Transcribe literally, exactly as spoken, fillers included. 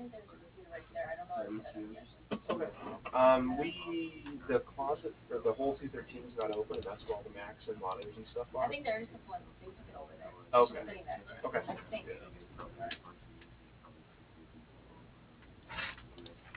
Okay. Um, we the closet or the whole two thirteen is not open, and that's where all the Macs and monitors and stuff are. Okay. Okay.